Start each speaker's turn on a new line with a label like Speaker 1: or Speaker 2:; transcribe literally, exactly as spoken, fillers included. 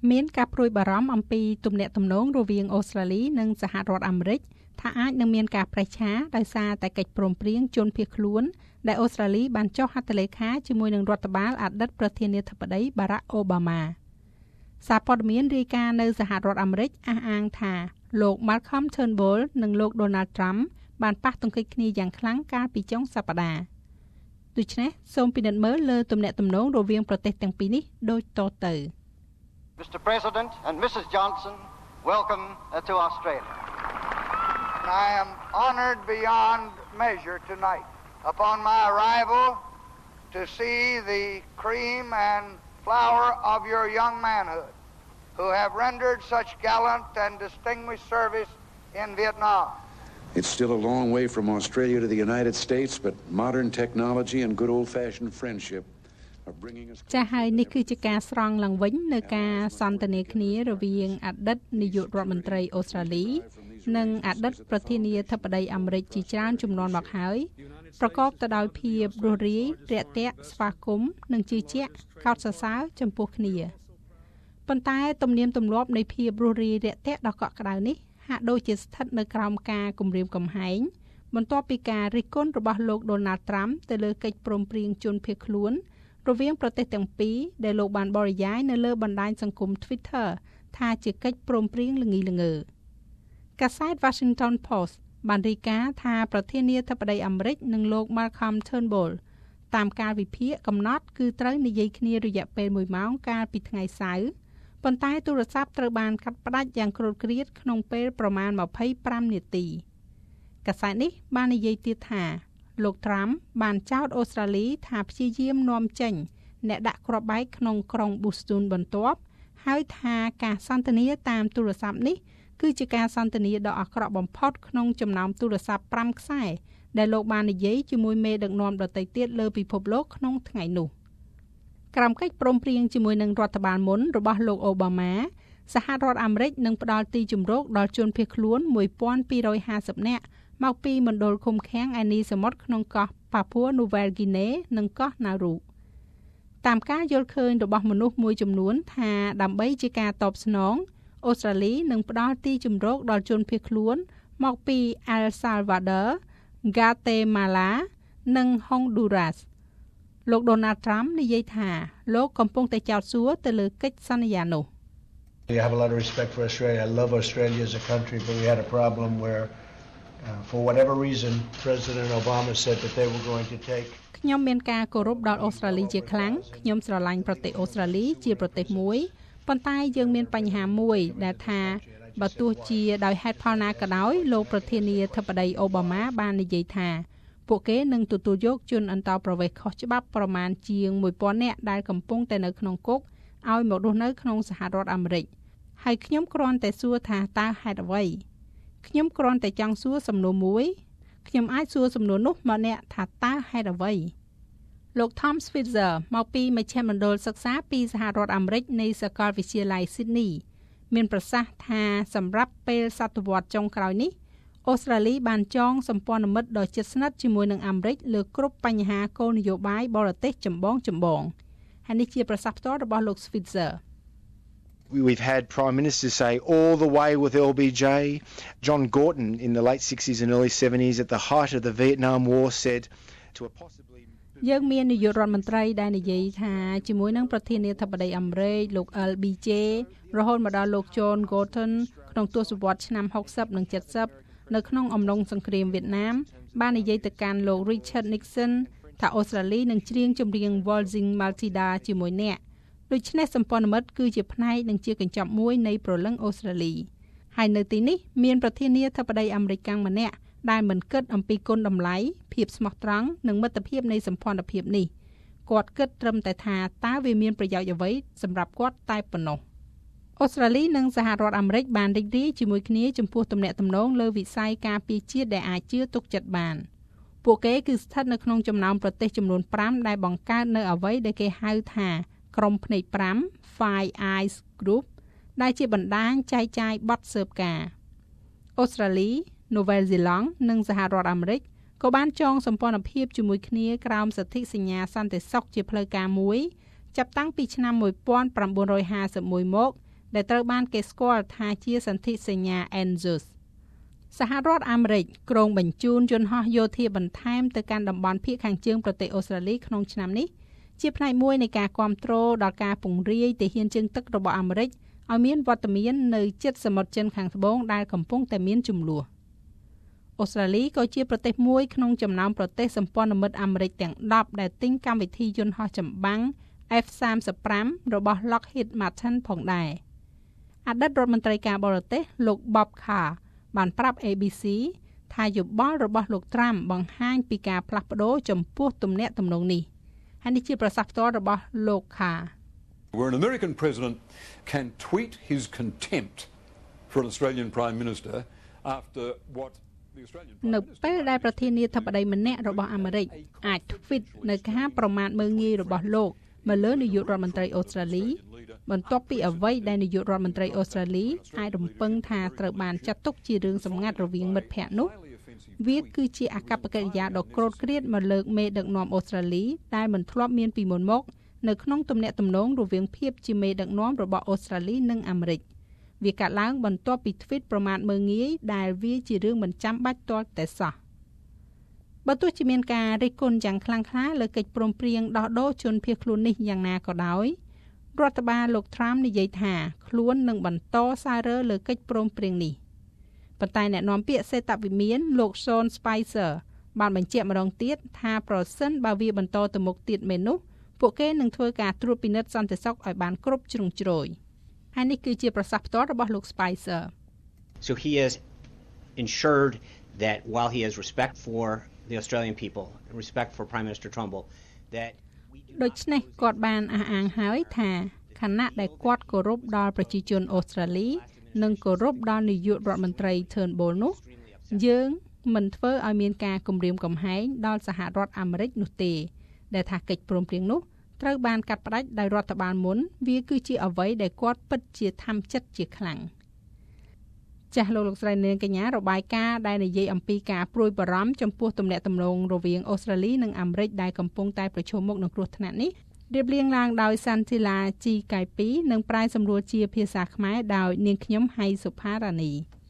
Speaker 1: មានការព្រួយបារម្ភអំពីទំនាក់ទំនងរវាងអូស្ត្រាលីនិងសហរដ្ឋអាមេរិកថាអាចនឹងមានការប្រេះឆាដោយសារតែកិច្ចព្រមព្រៀងជនភៀសខ្លួនដែលអូស្ត្រាលីបានចុះហត្ថលេខាជាមួយនឹងរដ្ឋបាលអតីតប្រធានាធិបតី Barack Obama សារព័ត៌មានរាយការណ៍នៅសហរដ្ឋអាមេរិកអះអាងថាលោក Malcolm Turnbull និងលោក Donald Trump បានប៉ះទង្គិចគ្នាយ៉ាងខ្លាំងកាលពីចុងសប្តាហ៍ដូច្នេះសូមពិនិត្យមើលលើទំនាក់ទំនងរវាងប្រទេសទាំងពីរនេះដូចតទៅ
Speaker 2: Mister President and Missus Johnson, welcome uh, to Australia.
Speaker 3: I am honored beyond measure tonight upon my arrival to see the cream and flower of your young manhood who have rendered such gallant and distinguished service in Vietnam.
Speaker 4: It's still a long way from Australia to the United States, but modern technology and good old-fashioned friendship
Speaker 1: ចាស់ហើយនេះគឺជាការស្រង់ឡើងវិញនៅការសន្ទនាគ្នារវាងអតីតនាយករដ្ឋមន្ត្រីអូស្ត្រាលីនិងអតីតប្រធានាធិបតីអាមេរិកជាច្រើនជំនាន់មកហើយប្រកបទៅដោយភាពរួសរាយរាក់ទាក់ស្វាគមន៍និងជឿជាក់កោតសរសើរចំពោះគ្នាប៉ុន្តែទំនៀមទម្លាប់នៃភាពរួសរាយរាក់ទាក់ដ៏កក់ក្ដៅនេះហាក់ដូចជាស្ថិតនៅក្រោមការគំរាមកំហែងបន្ទាប់ពីការរិះគន់របស់លោក Donald Trump ទៅលើកិច្ចព្រមព្រៀងជនភៀសខ្លួនរវាងប្រទេសទាំងពីរដែលលោកបានបរិយាយនៅលើបណ្ដាញសង្គម Twitter ថាជាកិច្ចព្រមព្រៀងល្ងីល្ងើកាសែត Washington Post បានរាយការណ៍ថាប្រធានាធិបតីអាមេរិកនិងលោក Malcolm Turnbull តាមកាលវិភាគកំណត់គឺត្រូវនិយាយគ្នារយៈពេលមួយម៉ោងកាលពីថ្ងៃសៅរ៍ប៉ុន្តែទូរស័ព្ទត្រូវបានកាត់ផ្តាច់យ៉ាងគ្រោតគ្រាតក្នុងពេលប្រមាណម្ភៃប្រាំនាទីកាសែតនេះបាននិយាយទៀតថាលោក Trump បានចោទអូស្ត្រាលីថាព្យាយាមនាំចេញអ្នកដាក់គ្រាប់បែកក្នុងក្រុង Boston បន្ទាប់ហើយថាការសន្ទនាតាមទូរស័ព្ទនេះគឺជាការសន្ទនាដ៏អាក្រក់បំផុតក្នុងចំណោមទូរស័ព្ទប្រាំខ្សែដែលលោកបាននិយាយជាមួយមេដឹកនាំដទៃទៀតលើពិភពលោកក្នុងថ្ងៃនោះក្រោមកិច្ចព្រមព្រៀងជាមួយនឹងរដ្ឋបាលមុនរបស់លោកអូបាម៉ាសហរដ្ឋអាមេរិកនឹងផ្ដល់ទីជម្រកដល់ជនភៀសខ្លួនមួយពាន់ពីររយហាសិបនាក់មកពីមណ្ឌលឃុំឃាំងឯនីសមុទ្រក្នុងកោះ Papua New Guinea និងកោះ Nauru តាមការយល់ឃើញរបស់មនុស្សមួយចំនួនថាដើម្បីជាការតបស្នងអូស្ត្រាលីនឹងផ្ដល់ទីជម្រកដល់ជនភៀសខ្លួនមកពី El Salvador, Guatemala និង Honduras លោក Donald Trump និយាយថាលោកកំពុងតែចោទសួរទៅលើកិច្ចសន្យានោះ
Speaker 5: I have a lot of respect for Australia. I love Australia as a country, but we had a problem where Uh, for whatever reason President Obama said that they were going to take
Speaker 1: ខ្ញុំមានការគោរពដល់អូស្ត្រាលីជាខ្លាំងខ្ញុំស្រឡាញ់ប្រទេសអូស្ត្រាលីជាប្រទេសមួយប៉ុន្តែយើងមានបញ្ហាមួយដែលថាបើទោះជាដោយហេតុផលណាក៏ដោយលោកប្រធានាធិបតីអូបាម៉ាបាននិយាយថាពួកគេនឹងទទួលយកជនអន្តោប្រវេសន៍ខុសច្បាប់ប្រមាណជាងមួយពាន់នាក់ដែលកំពុងតែនៅក្នុងគុកឲ្យមករស់នៅក្នុងសហរដ្ឋអាមេរិកហើយខ្ញុំគ្រាន់តែសួរថាតើហេតុអ្វីខ្ញុំគ្រាន់តែចង់សួរសំណួរមួយខ្ញុំអាចសួរសំណួរនោះមកអ្នកថាតើហេតុអ្វីលោក Tom Switzer មកពីមជ្ឈមណ្ឌលសិក្សាពីសហរដ្ឋអាមេរិកនៃសាកលវិទ្យាល័យ Sydney មានប្រសាសន៍ថាសម្រាប់ពេលសតវត្សរ៍ចុងក្រោយនេះអូស្ត្រាលីបានចងសម្ព័ន្ធមិត្តដ៏ជិតស្និទ្ធជាមួយនឹងអាមេរិកលើគ្រប់បញ្ហាគោលនយោបាយបរទេសចម្បងៗហើយនេះជាប្រសាសន៍ផ្ទាល់របស់លោក Switzer
Speaker 6: We've had Prime Ministers say all the way with L B J. John Gorton in the late sixties and early seventies at the height of the Vietnam War said to a possibly
Speaker 1: យើងមាននាយករដ្ឋមន្ត្រីដែលនិយាយថាជាមួយនឹងប្រធានាធិបតីអាមេរិកលោក L B J រហូតមកដល់លោក John Gorton ក្នុងទសវត្សរ៍ឆ្នាំហុកសិបនិងเจ็ดสิบនៅក្នុងអំឡុងសង្គ្រាមវៀតណាមបាននិយាយទៅកាន់លោក Richard Nixon ថាអូស្ត្រាលីនឹងច្រៀងចម្រៀង Waltzing Matilda ជាមួយអ្នកដូច្នេះសម្ព័ន្ធមិត្តគឺជាផ្នែកនិងជាកញ្ចប់មួយនៃព្រលឹងអូស្ត្រាលីហើយនៅទីនេះមានប្រធានាធិបតីអាមេរិកម្នាក់ដែលមិនគិតអំពីគុណតម្លៃភាពស្មោះត្រង់និងមិត្តភាពនៃសម្ព័ន្ធភាពនេះគាត់គិតត្រឹមតែថាតើវាមានប្រយោជន៍អ្វីសម្រាប់គាត់តែប៉ុណ្ណោះអូស្ត្រាលីនិងសហរដ្ឋអាមេរិកបានរីករាយជាមួយគ្នាចំពោះទំនាក់ទំនងលើវិស័យការពារជាតិដែលអាចជឿទុកចិត្តបានពួកគេគឺស្ថិតនៅក្នុងចំណោមប្រទេសចំនួនប្រាំដែលបង្កើតនៅអ្វីដែលគេហៅថាក្រុមភ្នែកប្រាំ Five Eyes Group ដែលជាបណ្ដាញចែកចាយបទស៊ើបការអូស្ត្រាលី នូវែលសេឡង់និងសហរដ្ឋអាមេរិកក៏បានចងសម្ព័ន្ធភាពជាមួយគ្នាក្រោមសន្ធិសញ្ញាសន្តិសុខជាផ្លូវការមួយចាប់តាំងពីឆ្នាំmột nghìn chín trămห้าสิบเอ็ดមកដែលត្រូវបានគេស្គាល់ថាជាសន្ធិសញ្ញា អេន ហ្ស៊ូស សហរដ្ឋអាមេរិកគ្រោងបញ្ជូនយន្តហោះយោធាបន្ថែមទៅកាន់តំបន់ភាគខាងជើងប្រទេសអូស្ត្រាលីក្នុងឆ្នាំនេះជាផ្នែកមួយនៃការគាំទ្រដល់ការពង្រាយទាហានជើងទឹករបស់អាមេរិកឲ្យមានវត្តមាននៅជិតសមុទ្រចិនខាងត្បូងដែលកំពុងតែមានជម្លោះអូស្ត្រាលីក៏ជាប្រទេសមួយក្នុងចំណោមប្រទេសសម្ព័ន្ធមិត្តអាមេរិកទាំងដប់ដែលទិញកម្មវិធីយន្តហោះចម្បាំង អេហ្វ សាមសិបប្រាំ របស់ Lockheed Martin ផងដែរអតីតរដ្ឋមន្ត្រីការបរទេសលោក Bob Carr បានប្រាប់ អេ ប៊ី ស៊ី ថាយោបល់របស់លោក Trump បង្ហាញពីការផ្លាស់ប្ដូរចំពោះទំនាក់ទំនងនេះហើយនេះជាប្រសាសន៍ផ្ទាល់របស់លោក Carr
Speaker 7: Where an American president can tweet his contempt for an Australian Prime Minister after what the Australian Prime Minister
Speaker 1: នៅពេលដែលប្រធានាធិបតីម្នាក់របស់អាមេរិកអាច tweet នៅការប្រមាថមើលងាយរបស់លោកមកលើនាយករដ្ឋមន្ត្រីអូស្ត្រាលីបន្ទាប់ពីអ្វីដែលនាយករដ្ឋមន្ត្រីអូស្ត្រាលីអាចរំពឹងថាត្រូវបានចាត់ទុកជារឿងសម្ងាត់រវាងមិត្តភ័ក្តិនោះវាគឺជាអកប្បកិរិយាដ៏ក្រោតក្រៀតមកលើមេដឹកនាំអូស្ត្រាលីដែលមិនធ្លាប់មានពីមុនមកនៅក្នុងទំនាក់ទំនងរវាងភាពជាមេដឹកនាំរបស់អូស្ត្រាលីនិងអាមេរិកវាកើតឡើងបន្ទាប់ពី tweet ប្រមាថមើលងាយដែលវាជារឿងមិនចាំបាច់ទាល់តែសោះបើទោះជាមានការរិះគន់យ៉ាងខ្លាំងក្លាលើកិច្ចព្រមព្រៀងដោះដូរជនភៀសខ្លួននេះយ៉ាងណាក៏ដោយរដ្ឋបាលលោក Trump និយាយថាខ្លួននឹងបន្តសាររើលើកិច្ចព្រមព្រៀងនេះប៉ុន្តែអ្នកនាំពាក្យសេតវិមានលោក Sean Spicer បានបញ្ជាក់ម្ដងទៀតថាប្រសិនបើវាបន្តទៅមុខទៀតមែននោះពួកគេនឹងធ្វើការត្រួតពិនិត្យសន្តិសុខឲ្យបានគ្រប់ជ្រុងជ្រោយហើយនេះគឺជាប្រសាសន៍ផ្ទាល់របស់លោក Spicer
Speaker 8: So he has ensured that while he has respect for the Australian people and respect for Prime Minister Turnbull that
Speaker 1: ដូច្នេះគាត់បានអះអាងហើយថាខណៈដែលគាត់គោរពដល់ប្រជាជនអូស្ត្រាលីនិងគោរពដល់នាយករដ្ឋមន្ត្រី Turnbull នោះយើងមិនធ្វើឲ្យមានការគំរាមកំហែងដល់សហរដ្ឋអាមេរិកនោះទេដែលថាកិច្ចព្រមព្រៀងនោះត្រូវបានកាត់ផ្តាច់ដោយរដ្ឋបាលមុនវាគឺជាអ្វីដែលគាត់ពិតជាធម្មចិត្តជាខ្លាំងចាស់លោកលោកស្រីនាងកញ្ញារបាយការណ៍ដែលនិយាយអំពីការព្រួយបារម្ភចំពោះទំនាក់ទំនងរវាងអូស្ត្រាលីនិងអាមេរិកដែលកំពុងតែប្រឈមមុខនឹងគ្រោះថ្នាក់នេះរៀបរៀងឡើងដោយសាន់ធីឡាជីកៃពីនិងប្រាយសម្រួលជាភាសាខ្មែរដោយនាងខ្ញុំហៃសុផារ៉ានី